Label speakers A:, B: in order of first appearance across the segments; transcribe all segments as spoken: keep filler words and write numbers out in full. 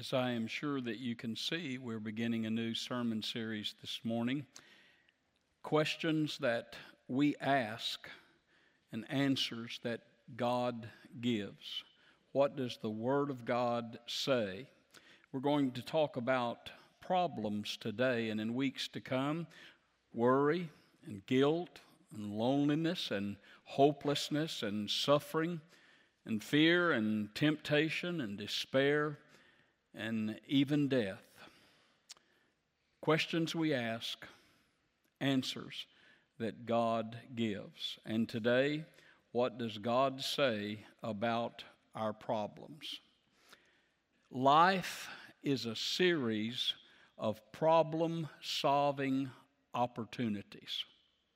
A: As I am sure that you can see, we're beginning a new sermon series this morning. Questions that we ask and answers that God gives. What does the Word of God say? We're going to talk about problems today and in weeks to come. Worry and guilt and loneliness and hopelessness and suffering and fear and temptation and despair and even death. Questions we ask, answers that God gives. And today, what does God say about our problems? Life is a series of problem-solving opportunities.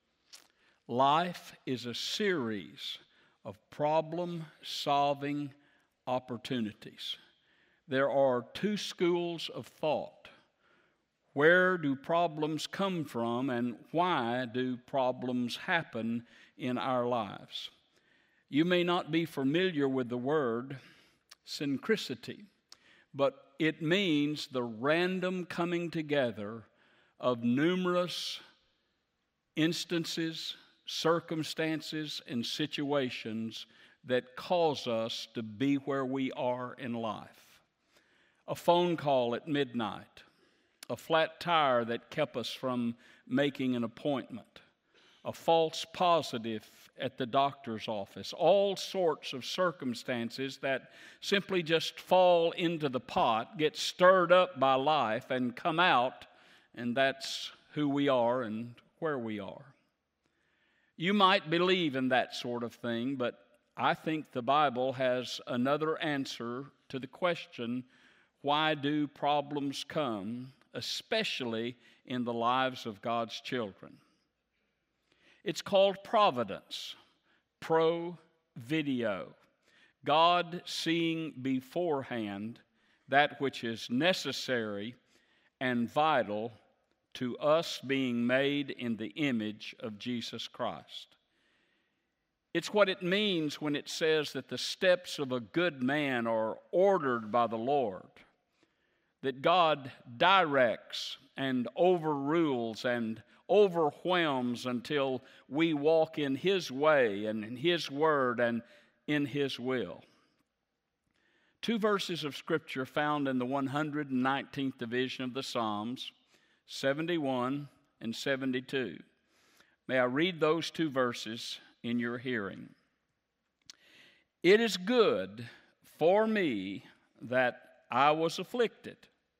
A: Life is a series of problem-solving opportunities. There are two schools of thought. Where do problems come from, and why do problems happen in our lives? You may not be familiar with the word synchronicity, but it means the random coming together of numerous instances, circumstances, and situations that cause us to be where we are in life. A phone call at midnight, a flat tire that kept us from making an appointment, a false positive at the doctor's office, all sorts of circumstances that simply just fall into the pot, get stirred up by life, and come out, and that's who we are and where we are. You might believe in that sort of thing, but I think the Bible has another answer to the question, why do problems come, especially in the lives of God's children? It's called providence, pro-video. God seeing beforehand that which is necessary and vital to us being made in the image of Jesus Christ. It's what it means when it says that the steps of a good man are ordered by the Lord, that God directs and overrules and overwhelms until we walk in His way and in His word and in His will. Two verses of Scripture found in the one hundred nineteenth division of the Psalms, seventy-one and seventy-two. May I read those two verses in your hearing? It is good for me that I was afflicted,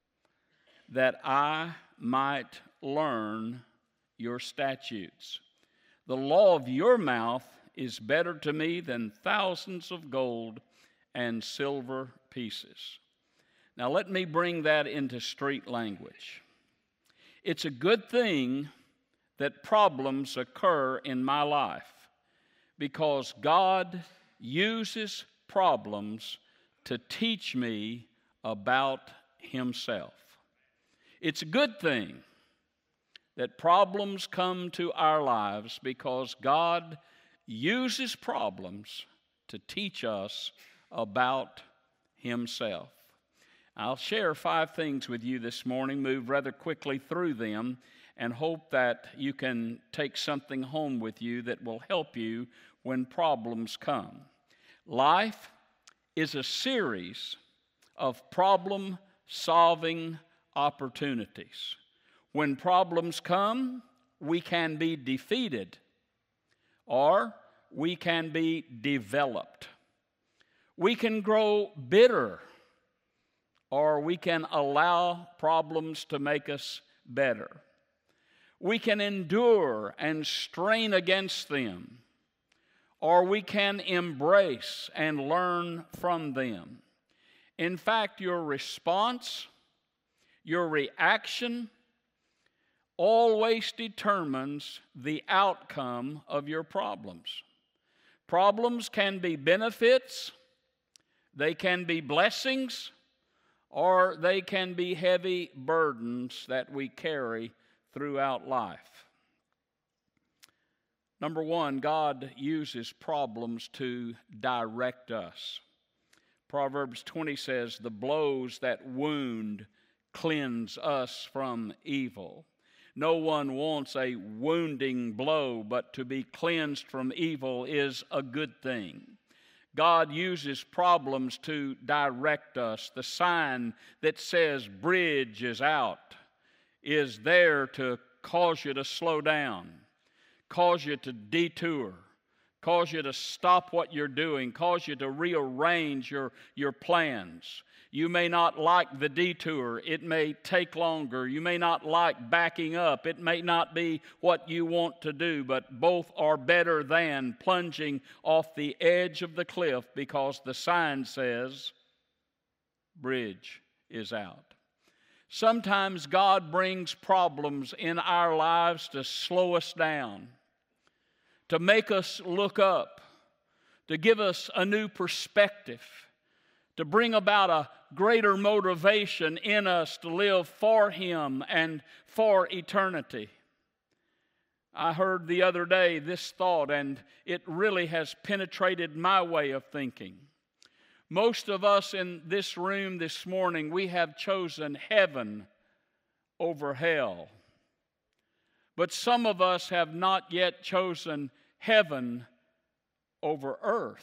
A: that I might learn your statutes. The law of your mouth is better to me than thousands of gold and silver pieces. Now let me bring that into street language. It's a good thing that problems occur in my life because God uses problems to teach me about Himself. It's a good thing that problems come to our lives because God uses problems to teach us about Himself. I'll share five things with you this morning, move rather quickly through them, and hope that you can take something home with you that will help you when problems come. Life is a series of problem-solving opportunities. When problems come, we can be defeated or we can be developed. We can grow bitter or we can allow problems to make us better. We can endure and strain against them, or we can embrace and learn from them. In fact, your response, your reaction, always determines the outcome of your problems. Problems can be benefits, they can be blessings, or they can be heavy burdens that we carry throughout life. Number one, God uses problems to direct us. Proverbs twenty says, the blows that wound cleanse us from evil. No one wants a wounding blow, but to be cleansed from evil is a good thing. God uses problems to direct us. The sign that says bridge is out is there to cause you to slow down, cause you to detour, cause you to stop what you're doing, cause you to rearrange your, your plans. You may not like the detour. It may take longer. You may not like backing up. It may not be what you want to do, but both are better than plunging off the edge of the cliff because the sign says, bridge is out. Sometimes God brings problems in our lives to slow us down, to make us look up, to give us a new perspective, to bring about a greater motivation in us to live for Him and for eternity. I heard the other day this thought, and it really has penetrated my way of thinking. Most of us in this room this morning, we have chosen heaven over hell. But some of us have not yet chosen heaven over earth.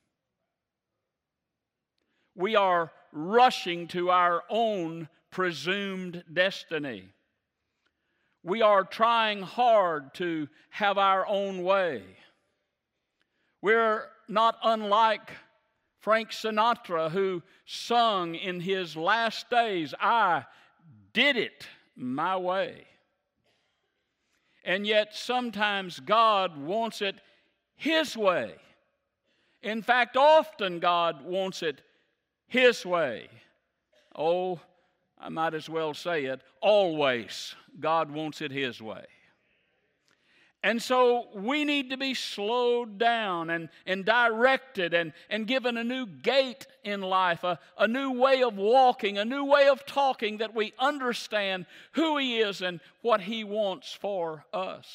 A: We are rushing to our own presumed destiny. We are trying hard to have our own way. We're not unlike Frank Sinatra, who sung in his last days, I did it my way. And yet sometimes God wants it His way. In fact, often God wants it His way. Oh, I might as well say it, always God wants it His way. And so we need to be slowed down and, and directed and, and given a new gait in life, a, a new way of walking, a new way of talking, that we understand who He is and what He wants for us.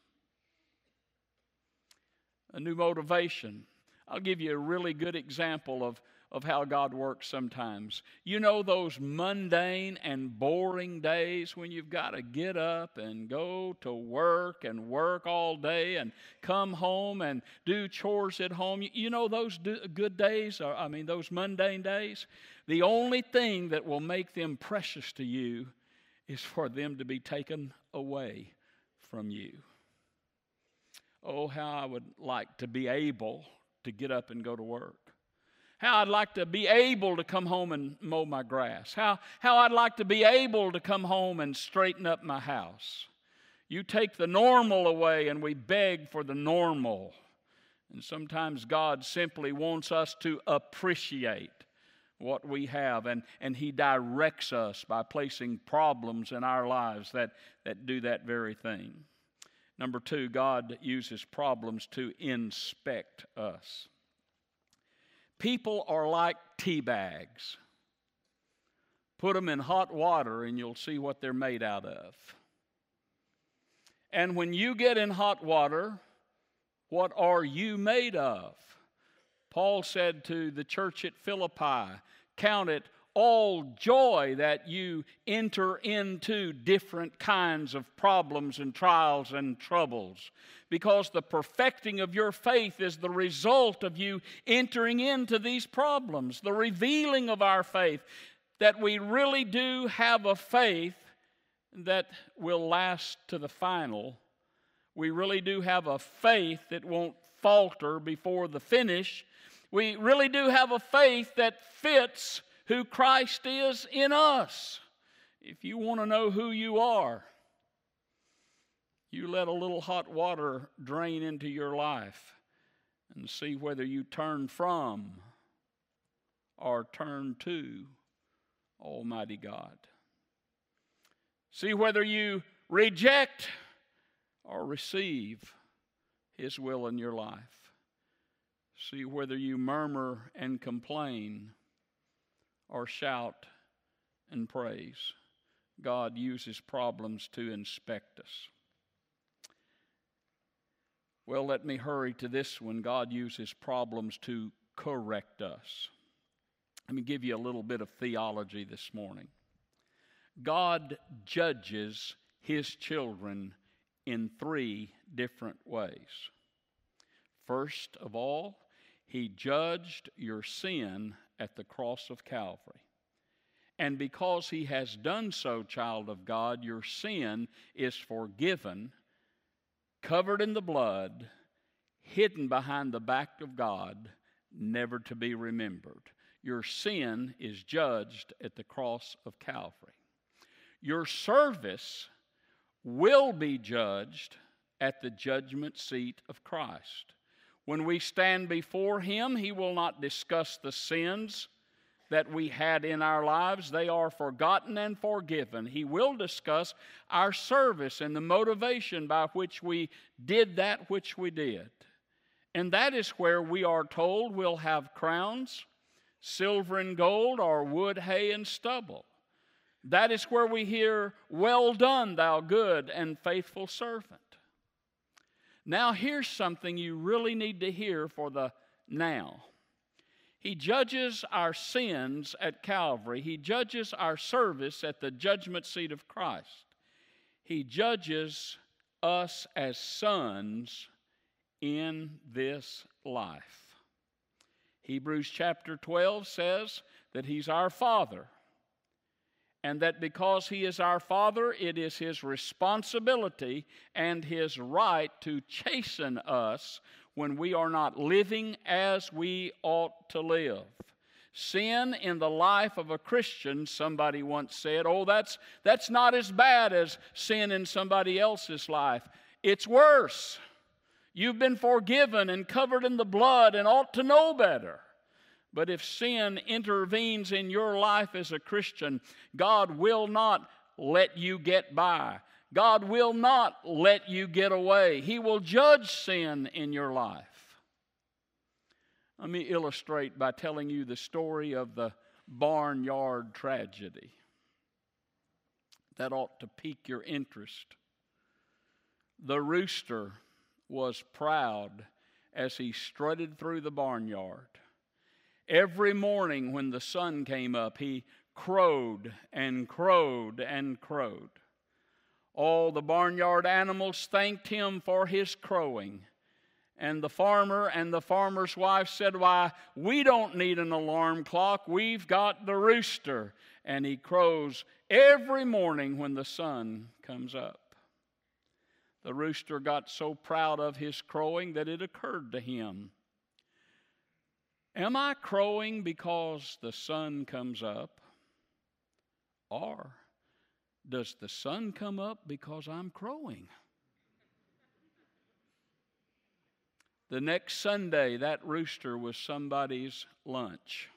A: A new motivation. I'll give you a really good example of of how God works sometimes. You know those mundane and boring days when you've got to get up and go to work and work all day and come home and do chores at home. You know those good days, or I mean those mundane days? The only thing that will make them precious to you is for them to be taken away from you. Oh, how I would like to be able to get up and go to work. How I'd like to be able to come home and mow my grass. How, how I'd like to be able to come home and straighten up my house. You take the normal away and we beg for the normal. And sometimes God simply wants us to appreciate what we have. And, and He directs us by placing problems in our lives that, that do that very thing. Number two, God uses problems to inspect us. People are like tea bags. Put them in hot water and you'll see what they're made out of. And when you get in hot water, what are you made of? Paul said to the church at Philippi, count it all joy that you enter into different kinds of problems and trials and troubles, because the perfecting of your faith is the result of you entering into these problems, the revealing of our faith, that we really do have a faith that will last to the final. We really do have a faith that won't falter before the finish. We really do have a faith that fits who Christ is in us. If you want to know who you are, you let a little hot water drain into your life and see whether you turn from or turn to Almighty God. See whether you reject or receive His will in your life. See whether you murmur and complain or shout and praise. God uses problems to inspect us. Well, let me hurry to this one. God uses problems to correct us. Let me give you a little bit of theology this morning. God judges his children in three different ways. First of all, he judged your sin at the cross of Calvary. And because he has done so, child of God, your sin is forgiven, covered in the blood, hidden behind the back of God, never to be remembered. Your sin is judged at the cross of Calvary. Your service will be judged at the judgment seat of Christ. When we stand before him, he will not discuss the sins that we had in our lives. They are forgotten and forgiven. He will discuss our service and the motivation by which we did that which we did. And that is where we are told we'll have crowns, silver and gold, or wood, hay, and stubble. That is where we hear, "Well done, thou good and faithful servant." Now here's something you really need to hear for the now. He judges our sins at Calvary. He judges our service at the judgment seat of Christ. He judges us as sons in this life. Hebrews chapter twelve says that he's our Father, and that because he is our Father, it is his responsibility and his right to chasten us when we are not living as we ought to live. Sin in the life of a Christian, somebody once said, oh, that's, that's not as bad as sin in somebody else's life. It's worse. You've been forgiven and covered in the blood and ought to know better. But if sin intervenes in your life as a Christian, God will not let you get by. God will not let you get away. He will judge sin in your life. Let me illustrate by telling you the story of the barnyard tragedy. That ought to pique your interest. The rooster was proud as he strutted through the barnyard. Every morning when the sun came up, he crowed and crowed and crowed. All the barnyard animals thanked him for his crowing. And the farmer and the farmer's wife said, why, we don't need an alarm clock. We've got the rooster. And he crows every morning when the sun comes up. The rooster got so proud of his crowing that it occurred to him, am I crowing because the sun comes up? Or does the sun come up because I'm crowing? The next Sunday, that rooster was somebody's lunch.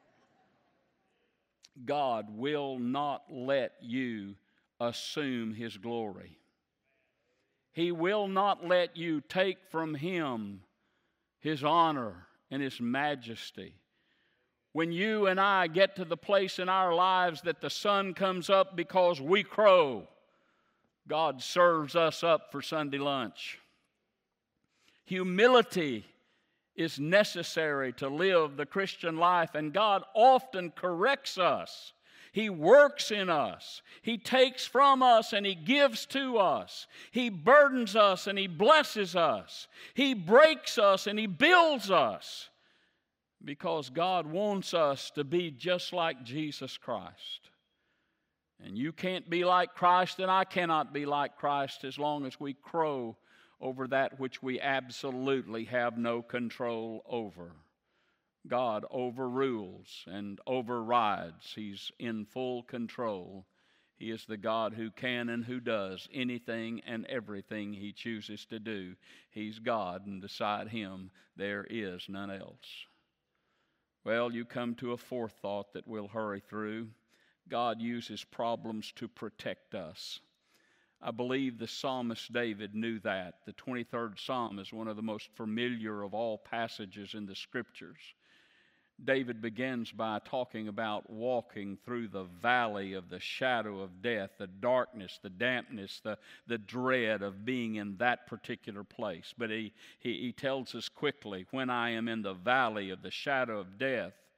A: God will not let you assume his glory. He will not let you take from him his honor and his majesty. When you and I get to the place in our lives that the sun comes up because we crow, God serves us up for Sunday lunch. Humility is necessary to live the Christian life, and God often corrects us. He works in us. He takes from us and he gives to us. He burdens us and he blesses us. He breaks us and he builds us. Because God wants us to be just like Jesus Christ. And you can't be like Christ, and I cannot be like Christ as long as we crow over that which we absolutely have no control over. God overrules and overrides. He's in full control. He is the God who can and who does anything and everything he chooses to do. He's God, and beside him there is none else. Well, you come to a fourth thought that we'll hurry through. God uses problems to protect us. I believe the psalmist David knew that. The twenty-third Psalm is one of the most familiar of all passages in the Scriptures. David begins by talking about walking through the valley of the shadow of death, the darkness, the dampness, the, the dread of being in that particular place. But he, he, he tells us quickly, when I am in the valley of the shadow of death,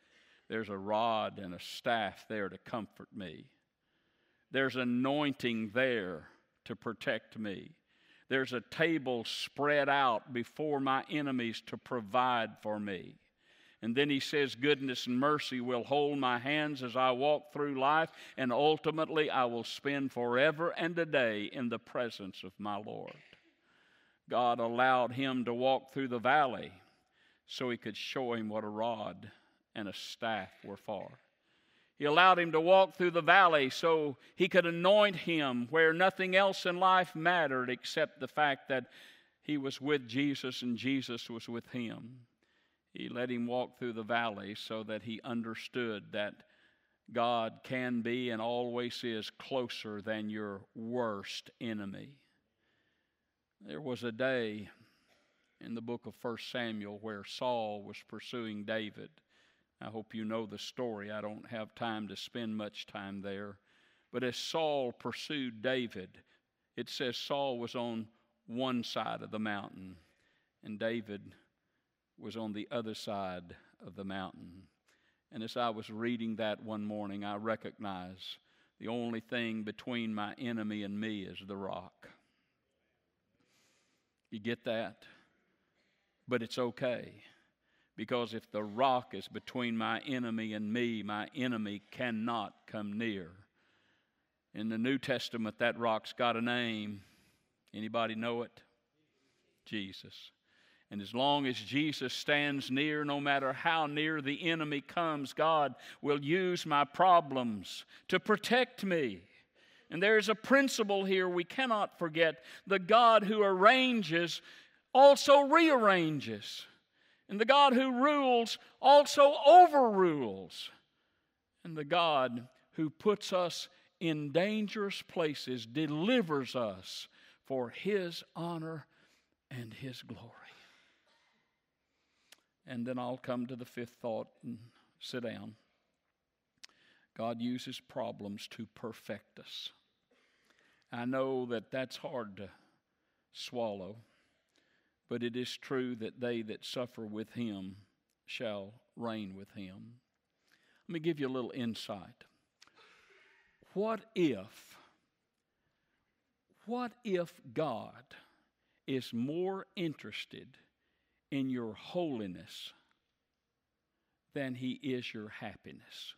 A: there's a rod and a staff there to comfort me. There's anointing there to protect me. There's a table spread out before my enemies to provide for me. And then he says, goodness and mercy will hold my hands as I walk through life, and ultimately I will spend forever and a day in the presence of my Lord. God allowed him to walk through the valley so he could show him what a rod and a staff were for. He allowed him to walk through the valley so he could anoint him where nothing else in life mattered except the fact that he was with Jesus and Jesus was with him. He let him walk through the valley so that he understood that God can be and always is closer than your worst enemy. There was a day in the book of First Samuel where Saul was pursuing David. I hope you know the story. I don't have time to spend much time there. But as Saul pursued David, it says Saul was on one side of the mountain and David was on the other side of the mountain. And as I was reading that one morning, I recognized the only thing between my enemy and me is the rock. You get that? But it's okay, because if the rock is between my enemy and me, my enemy cannot come near. In the New Testament, that rock's got a name. Anybody know it? Jesus. And as long as Jesus stands near, no matter how near the enemy comes, God will use my problems to protect me. And there's a principle here we cannot forget. The God who arranges also rearranges. And the God who rules also overrules. And the God who puts us in dangerous places delivers us for His honor and His glory. And then I'll come to the fifth thought and sit down. God uses problems to perfect us. I know that that's hard to swallow, but it is true that they that suffer with Him shall reign with Him. Let me give you a little insight. What if, what if God is more interested in your holiness than He is your happiness?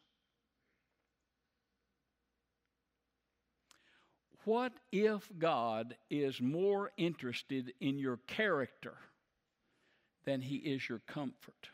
A: What if God is more interested in your character than He is your comfort?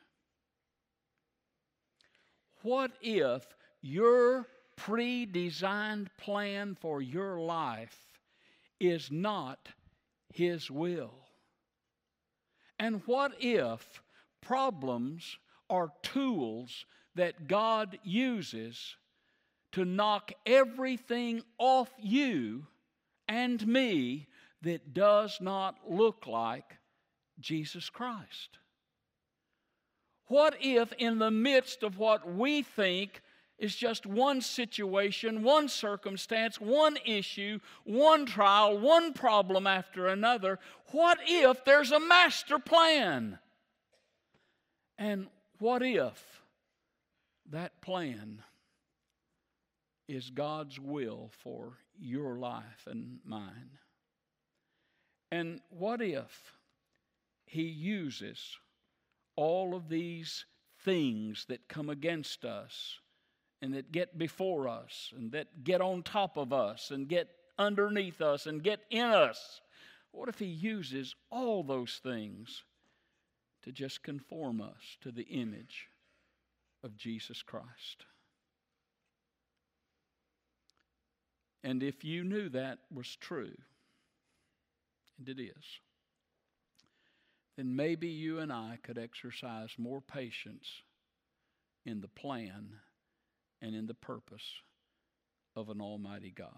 A: What if your pre-designed plan for your life is not His will? And what if problems are tools that God uses to knock everything off you and me that does not look like Jesus Christ? What if in the midst of what we think is just one situation, one circumstance, one issue, one trial, one problem after another, what if there's a master plan? And what if that plan is God's will for your life and mine? And what if He uses all of these things that come against us and that get before us and that get on top of us and get underneath us and get in us? What if He uses all those things to just conform us to the image of Jesus Christ? And if you knew that was true, and it is, then maybe you and I could exercise more patience in the plan and in the purpose of an almighty God.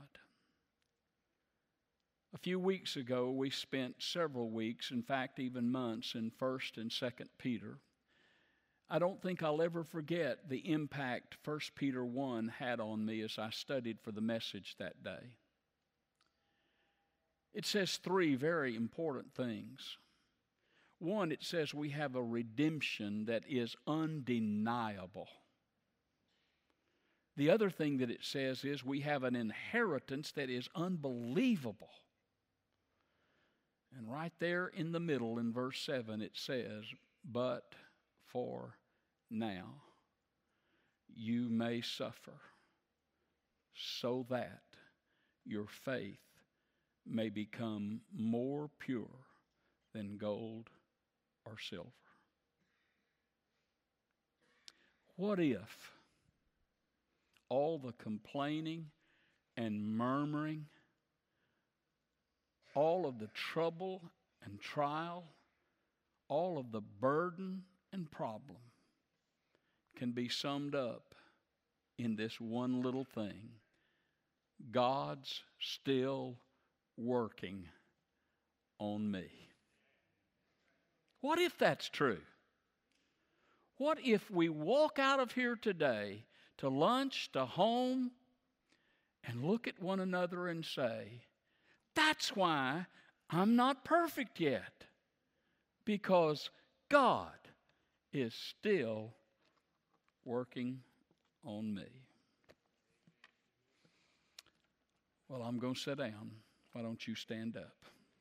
A: A few weeks ago, we spent several weeks, in fact, even months, in First and Second Peter. I don't think I'll ever forget the impact First Peter one had on me as I studied for the message that day. It says three very important things. One, it says we have a redemption that is undeniable. The other thing that it says is we have an inheritance that is unbelievable. And right there in the middle in verse seven it says, but for now you may suffer, so that your faith may become more pure than gold or silver. What if all the complaining and murmuring, all of the trouble and trial, all of the burden and problem can be summed up in this one little thing? God's still working on me. What if that's true? What if we walk out of here today to lunch, to home, and look at one another and say, that's why I'm not perfect yet, because God is still working on me. Well, I'm going to sit down. Why don't you stand up?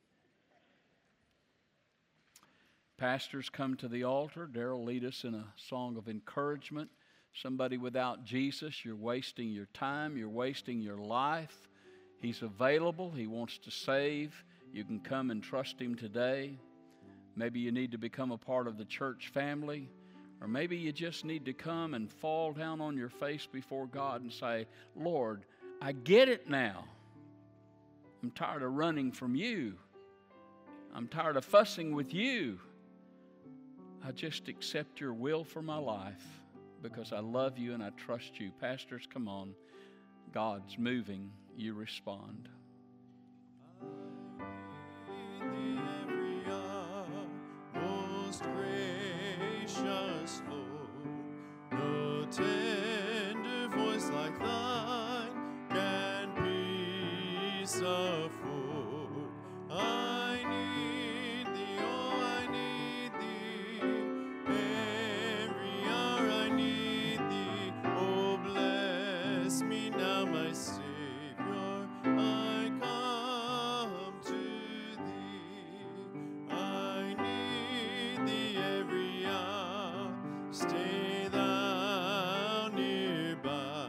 A: Pastors, come to the altar. Darrell, lead us in a song of encouragement. Somebody without Jesus, you're wasting your time. You're wasting your life. He's available. He wants to save. You can come and trust Him today. Maybe you need to become a part of the church family. Or maybe you just need to come and fall down on your face before God and say, Lord, I get it now. I'm tired of running from you. I'm tired of fussing with you. I just accept your will for my life because I love you and I trust you. Pastors, come on. God's moving. You respond.
B: Most gracious Lord, no tender voice like thine can peace afford. I need thee, oh, I need thee. Every hour I need thee. Oh, bless me now, my Savior. I come to thee. I need thee every hour. Stay thou nearby.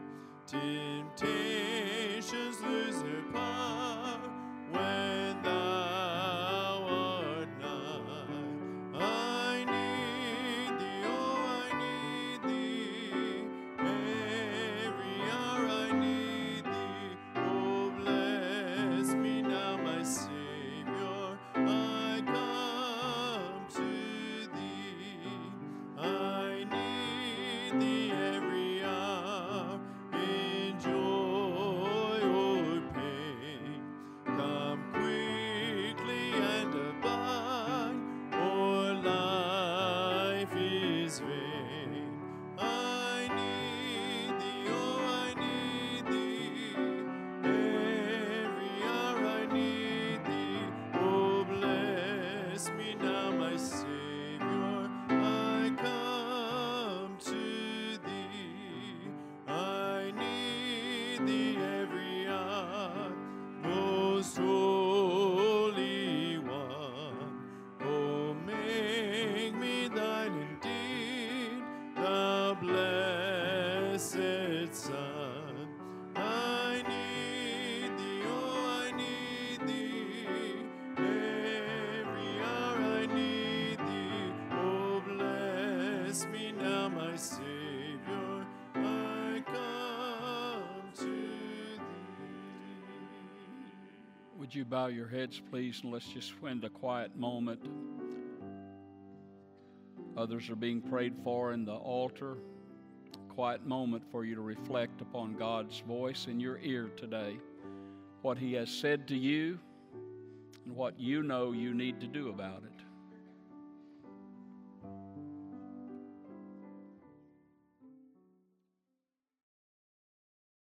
B: Temptations lose their power when thou art nigh. I need thee, oh, I need thee. Every hour I need thee. Oh, bless me now, my Savior. I come to thee. I need thee every hour, in joy or pain. Come quickly and abide, or life is vain. I need thee, oh, I need thee. Every hour I need thee. Oh, bless me now, my Savior. I come to thee. I need thee every hour, most holy one. Oh, make me thine indeed, thou blessed Son. I need thee, oh, I need thee. Every hour I need thee. Oh, bless me now, my Savior. I come to thee.
A: Would you bow your heads, please, and let's just spend a quiet moment. Others are being prayed for in the altar. A quiet moment for you to reflect upon God's voice in your ear today, what He has said to you, and what you know you need to do about it.